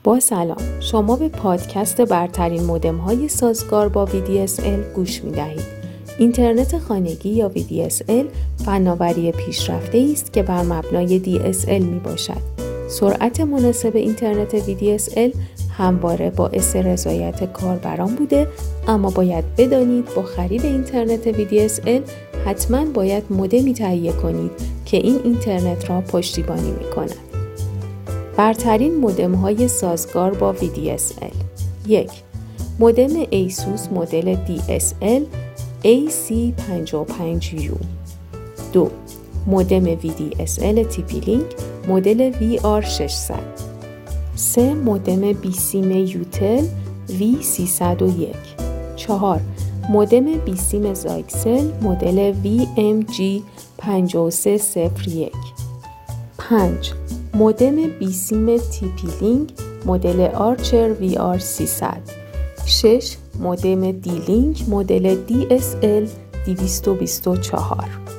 با سلام، شما به پادکست برترین مودم‌های سازگار با VDSL گوش می‌دهید. اینترنت خانگی یا VDSL فناوری پیشرفته‌ای است که بر مبنای DSL میباشد. سرعت مناسب اینترنت VDSL همواره باعث رضایت کاربران بوده، اما باید بدانید با خرید اینترنت VDSL حتما باید مودمی تهیه کنید که این اینترنت را پشتیبانی می‌کند. برترین مودم‌های سازگار با VDSL: 1. مودم ایسوس مدل DSL AC55U. 2. مودم VDSL TP-Link مدل VR600. 3. مودم بیسیم یوتل V301. 4. مودم بیسیم زاگسل مدل VMG5301. 5. مودم بیسیم TP-Link مدل آرچر VR300. 6. مودم دی-لینک مدل DSL 224.